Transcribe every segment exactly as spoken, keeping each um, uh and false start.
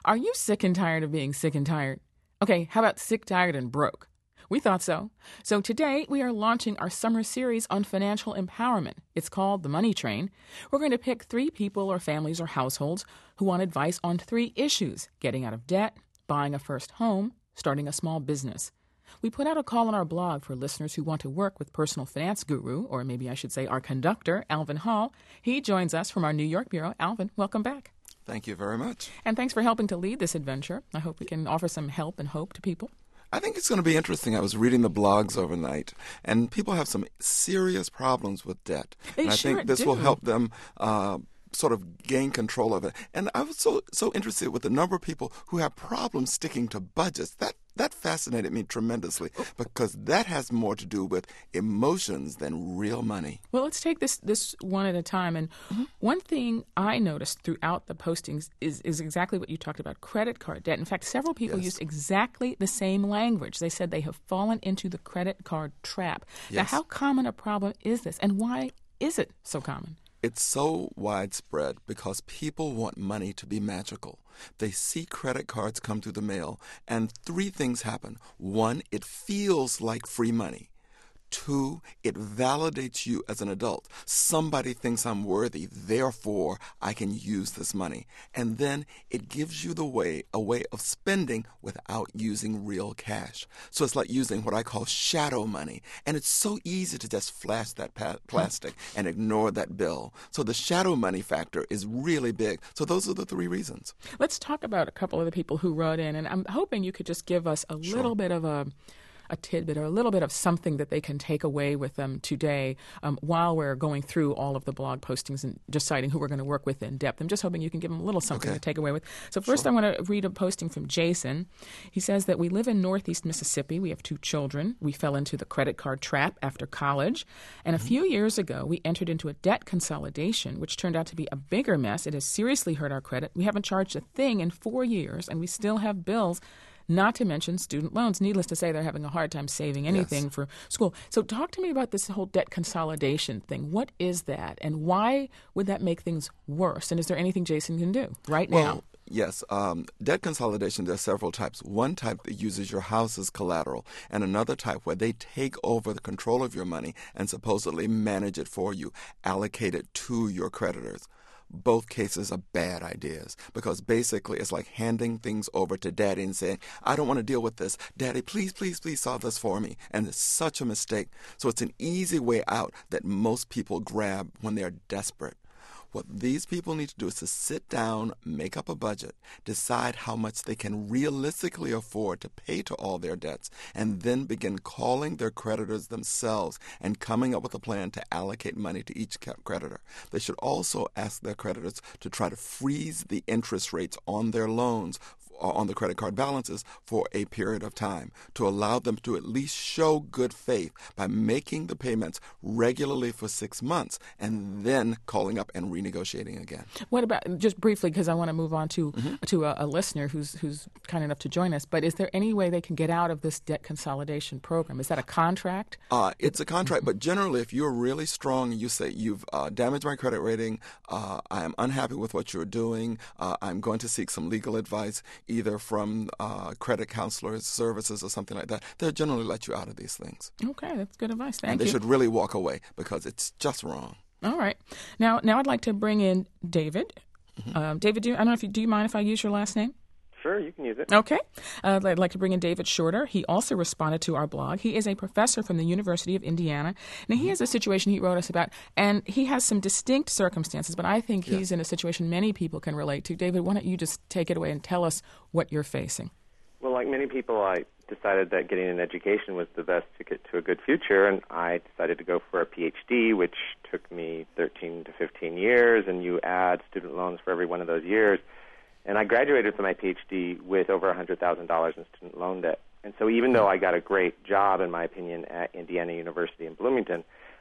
Are you sick and tired of being sick and tired? Okay, how about sick, tired, and broke? We thought so. So today we are launching our summer series on financial empowerment. It's called The Money Train. We're going to pick three people or families or households who want advice on three issues: getting out of debt, buying a first home, starting a small business. We put out a call on our blog for listeners who want to work with personal finance guru, or maybe I should say our conductor, Alvin Hall. He joins us from our New York bureau. Alvin, welcome back. Thank you very much. And thanks for helping to lead this adventure. I hope we can offer some help and hope to people. I think it's going to be interesting. I was reading the blogs overnight, and people have some serious problems with debt. They and I sure think this do. will help them uh, sort of gain control of it. And I was so so interested with the number of people who have problems sticking to budgets. That that fascinated me tremendously because that has more to do with emotions than real money. Well, let's take this this one at a time. And mm-hmm. one thing I noticed throughout the postings is, is exactly what you talked about, credit card debt. In fact, several people Yes. used exactly the same language. They said they have fallen into the credit card trap. Now, Yes. how common a problem is this, and why is it so common? It's so widespread because people want money to be magical. They see credit cards come through the mail, and three things happen. One, it feels like free money. Two, it validates you as an adult. Somebody thinks I'm worthy, therefore I can use this money. And then it gives you the way, a way of spending without using real cash. So it's like using what I call shadow money. And it's so easy to just flash that pa- plastic and ignore that bill. So the shadow money factor is really big. So those are the three reasons. Let's talk about a couple of the people who wrote in, and I'm hoping you could just give us a Sure. little bit of a a tidbit or a little bit of something that they can take away with them today um, while we're going through all of the blog postings and deciding who we're going to work with in depth. I'm just hoping you can give them a little something Okay. to take away with. So first Sure. I want to read a posting from Jason. He says that we live in Northeast Mississippi. We have two children. We fell into the credit card trap after college. And a few years ago, we entered into a debt consolidation, which turned out to be a bigger mess. It has seriously hurt our credit. We haven't charged a thing in four years, and we still have bills, not to mention student loans. Needless to say, they're having a hard time saving anything Yes. for school. So talk to me about this whole debt consolidation thing. What is that, and why would that make things worse? And is there anything Jason can do right now? Well, yes. Um, debt consolidation, there are several types. One type that uses your house as collateral, and another type where they take over the control of your money and supposedly manage it for you, allocate it to your creditors. Both cases are bad ideas because basically it's like handing things over to daddy and saying, I don't want to deal with this. Daddy, please, please, please solve this for me. And it's such a mistake. So it's an easy way out that most people grab when they're desperate. What these people need to do is to sit down, make up a budget, decide how much they can realistically afford to pay to all their debts, and then begin calling their creditors themselves and coming up with a plan to allocate money to each creditor. They should also ask their creditors to try to freeze the interest rates on their loans on the credit card balances for a period of time to allow them to at least show good faith by making the payments regularly for six months and then calling up and renegotiating again. What about, just briefly, because I want to move on to Mm-hmm. to a, a listener who's who's kind enough to join us, but is there any way they can get out of this debt consolidation program? Is that a contract? Uh, it's a contract, but generally, if you're really strong and you say, you've uh, damaged my credit rating, uh, I am unhappy with what you're doing, uh, I'm going to seek some legal advice, either from uh, credit counselors, services, or something like that, they'll generally let you out of these things. Okay, that's good advice. Thank and they you. should really walk away because it's just wrong. All right. Now, now I'd like to bring in David. Mm-hmm. Um, David, do you, I don't know if you, do you mind if I use your last name? Sure, you can use it. Okay. Uh, I'd like to bring in David Shorter. He also responded to our blog. He is a professor from the University of Indiana. Now, he has a situation he wrote us about, and he has some distinct circumstances, but I think he's Yes. in a situation many people can relate to. David, why don't you just take it away and tell us what you're facing? Well, like many people, I decided that getting an education was the best ticket to a good future, and I decided to go for a P H D, which took me thirteen to fifteen years, and you add student loans for every one of those years. And I graduated from my P H D with over one hundred thousand dollars in student loan debt. And so even though I got a great job, in my opinion, at Indiana University in Bloomington,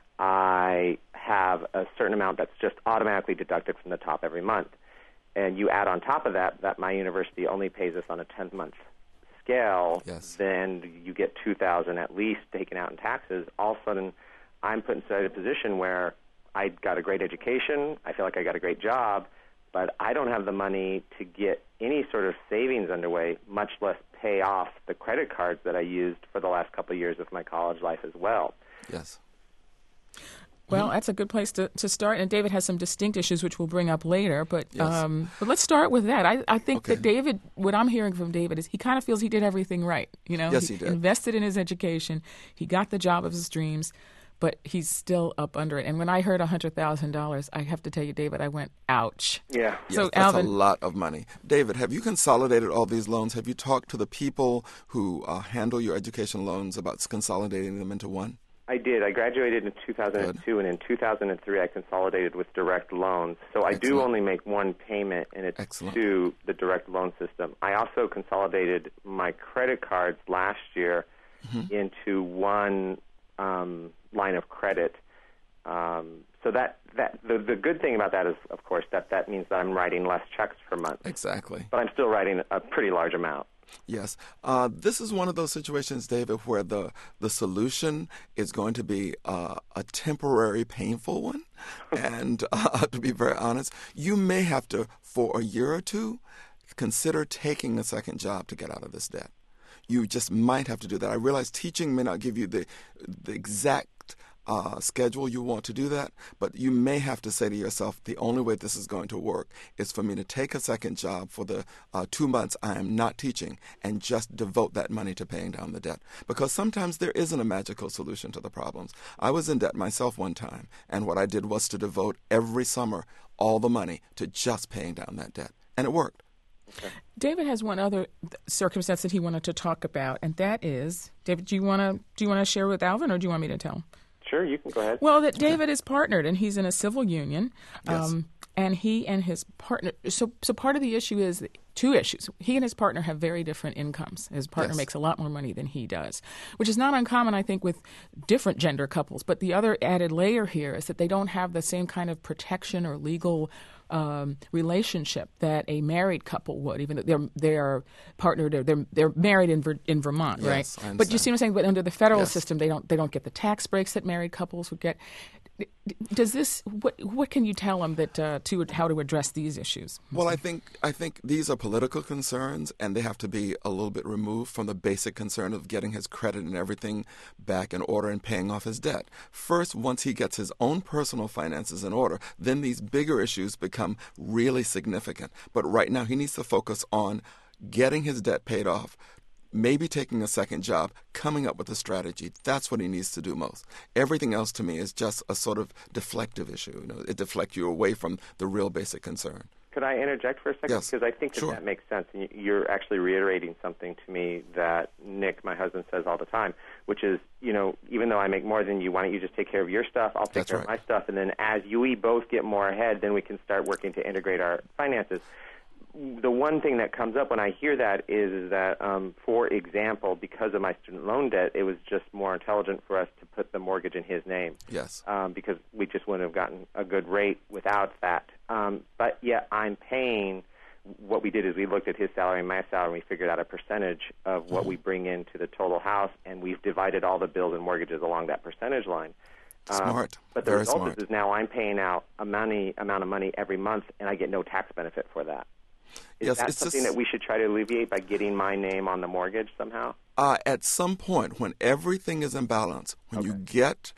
I have a certain amount that's just automatically deducted from the top every month. And you add on top of that that my university only pays us on a ten-month scale, Yes. then you get two thousand dollars at least taken out in taxes. All of a sudden, I'm put inside a position where I got a great education, I feel like I got a great job, but I don't have the money to get any sort of savings much less pay off the credit cards that I used for the last couple of years of my college life as well. Yes. Well, that's a good place to, to start. And David has some distinct issues, which we'll bring up later. But Yes. um, but let's start with that. I, I think Okay. that David, what I'm hearing from David is he kind of feels he did everything right. You know, Yes, he did. invested in his education. He got the job of his dreams, but he's still up under it. And when I heard one hundred thousand dollars, I have to tell you, David, I went, ouch. Yeah. Yes, So, that's Alvin- a lot of money. David, have you consolidated all these loans? Have you talked to the people who uh, handle your education loans about consolidating them into one? I did. I graduated in two thousand two, Good. and in two thousand three I consolidated with direct loans. So I do Excellent. only make one payment, and it's Excellent. to the direct loan system. I also consolidated my credit cards last year Mm-hmm. into one um, line of credit. Um, so that, that the, the good thing about that is, of course, that that means that I'm writing less checks per month. Exactly. But I'm still writing a pretty large amount. Yes. Uh, this is one of those situations, David, where the, the solution is going to be uh, a temporary, painful one. And uh, to be very honest, you may have to, for a year or two, consider taking a second job to get out of this debt. You just might have to do that. I realize teaching may not give you the, the exact Uh, schedule you want to do that, but you may have to say to yourself, the only way this is going to work is for me to take a second job for the uh, two months I am not teaching and just devote that money to paying down the debt. Because sometimes there isn't a magical solution to the problems. I was in debt myself one time, and what I did was to devote every summer all the money to just paying down that debt, and it worked. David has one other circumstance that he wanted to talk about, and that is, David, do you want to do you want to share with Alvin, or do you want me to tell him? Sure, you can go ahead. Well, that David is partnered, and he's in a civil union, Yes. um, and he and his partner. So, so part of the issue is two issues. He and his partner have very different incomes. His partner Yes. makes a lot more money than he does, which is not uncommon, I think, with different gender couples. But the other added layer here is that they don't have the same kind of protection or legal um, relationship that a married couple would, even though they're they're partnered or they're they're married in Ver, in Vermont, Yes, right? I But you see what I'm saying? But under the federal Yes. system, they don't they don't get the tax breaks that married couples would get. Does this what what can you tell them that uh, to how to address these issues? Well, I think I think these are political concerns, and they have to be a little bit removed from the basic concern of getting his credit and everything back in order and paying off his debt. First, once he gets his own personal finances in order, then these bigger issues become really significant. But right now, he needs to focus on getting his debt paid off, maybe taking a second job, coming up with a strategy. That's what he needs to do most. Everything else to me is just a sort of deflective issue. You know, it deflects you away from the real basic concern. Could I interject for a second? Yes. Because I think that Sure. that makes sense. And you- you're actually reiterating something to me that Nick, my husband, says all the time, which is, you know, even though I make more than you, why don't you just take care of your stuff? I'll take That's care right. of my stuff. And then as you we both get more ahead, then we can start working to integrate our finances. The one thing that comes up when I hear that is, is that, um, for example, because of my student loan debt, it was just more intelligent for us to put the mortgage in his name. Yes. Um, because we just wouldn't have gotten a good rate without that. Um, but yet I'm paying. What we did is we looked at his salary and my salary, and we figured out a percentage of what we bring into the total house, and we've divided all the bills and mortgages along that percentage line. Um, Smart. but the Very result smart. is, is now I'm paying out a money amount of money every month, and I get no tax benefit for that. Is Yes, that it's something just- that we should try to alleviate by getting my name on the mortgage somehow? Uh, at some point, when everything is in balance, when you get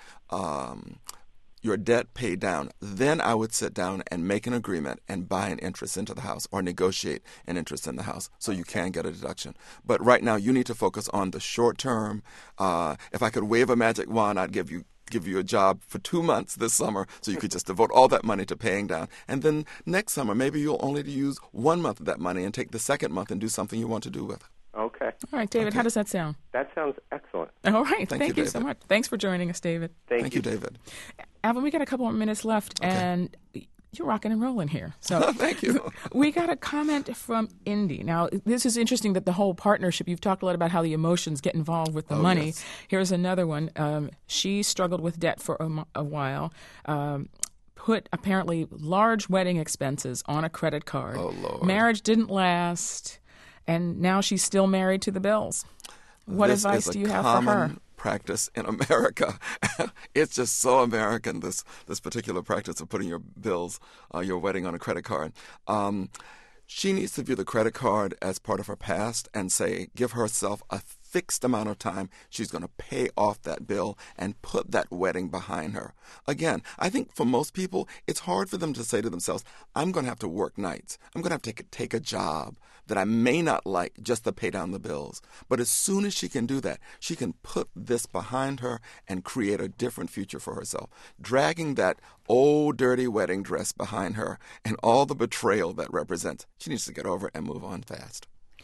um, your debt paid down, then I would sit down and make an agreement and buy an interest into the house or negotiate an interest in the house so you can get a deduction. But right now, you need to focus on the short term. Uh, if I could wave a magic wand, I'd give you give you a job for two months this summer so you could just devote all that money to paying down. And then next summer, maybe you'll only use one month of that money and take the second month and do something you want to do with it. Okay. All right, David, how does that sound? That sounds excellent. All right, Thank thank, you, you, so David. much. Thanks for joining us, David. Thank, Thank you, David. Alvin, we got a couple more minutes left, and you're rocking and rolling here. So Thank you. we got a comment from Indy. Now, this is interesting that the whole partnership, you've talked a lot about how the emotions get involved with the Oh, money. yes. Here's another one. Um, she struggled with debt for a, mo- a while. Um, put apparently large wedding expenses on a credit card. Oh, Lord. Marriage didn't last, and now she's still married to the bills. What This advice is a do you have for common her? practice in America. It's just so American, this this particular practice of putting your bills, uh, your wedding on a credit card. Um, She needs to view the credit card as part of her past and say, give herself a fixed amount of time she's going to pay off that bill and put that wedding behind her. Again, I think for most people, it's hard for them to say to themselves, I'm going to have to work nights. I'm going to have to take a, take a job that I may not like just to pay down the bills. But as soon as she can do that, she can put this behind her and create a different future for herself. Dragging that old dirty wedding dress behind her and all the betrayal that represents, she needs to get over it and move on fast.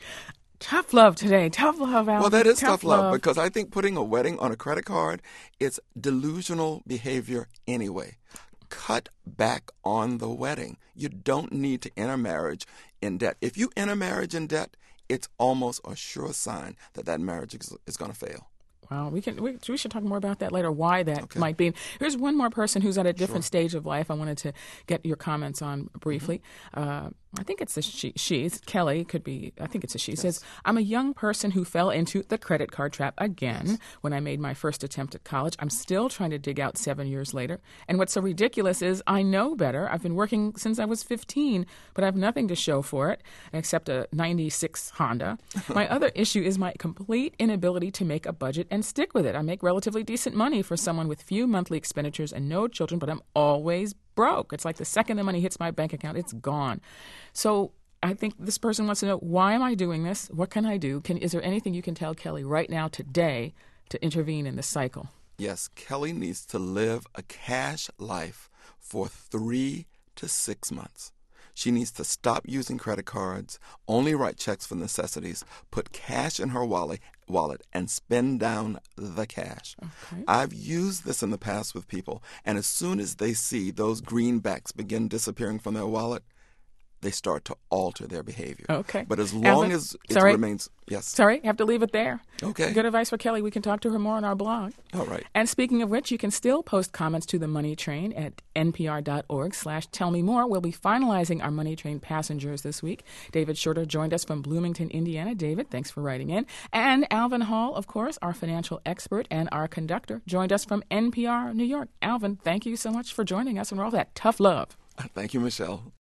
Tough love today. Tough love, Alvin. Well, that is tough, tough love, love because I think putting a wedding on a credit card is delusional behavior anyway. Cut back on the wedding. You don't need to enter marriage in debt. If you enter marriage in debt, it's almost a sure sign that that marriage is, is going to fail. Well, we can. We, we should talk more about that later, why that Okay. might be. Here's one more person who's at a different Sure. stage of life I wanted to get your comments on briefly. Mm-hmm. Uh, I think it's a she. She. It's Kelly. Could be. I think it's a she. Yes. Says, I'm a young person who fell into the credit card trap again yes. when I made my first attempt at college. I'm still trying to dig out seven years later. And what's so ridiculous is I know better. I've been working since I was fifteen, but I have nothing to show for it except a ninety-six Honda. My other issue is my complete inability to make a budget and stick with it. I make relatively decent money for someone with few monthly expenditures and no children, but I'm always broke. It's like the second the money hits my bank account, it's gone. So I think this person wants to know, why am I doing this? What can I do? Can, is there anything you can tell Kelly right now today to intervene in this cycle? Yes, Kelly needs to live a cash life for three to six months. She needs to stop using credit cards, only write checks for necessities, put cash in her wallet, wallet and spend down the cash. Okay. I've used this in the past with people, and as soon as they see those greenbacks begin disappearing from their wallet, they start to alter their behavior. Okay. But as long Alvin, as it sorry. remains... Yes. Sorry, I have to leave it there. Okay. Good advice for Kelly. We can talk to her more on our blog. All right. And speaking of which, you can still post comments to the Money Train at npr.org slash tell me more. We'll be finalizing our Money Train passengers this week. David Shorter joined us from Bloomington, Indiana. David, thanks for writing in. And Alvin Hall, of course, our financial expert and our conductor, joined us from N P R New York. Alvin, thank you so much for joining us and all that tough love. Thank you, Michelle.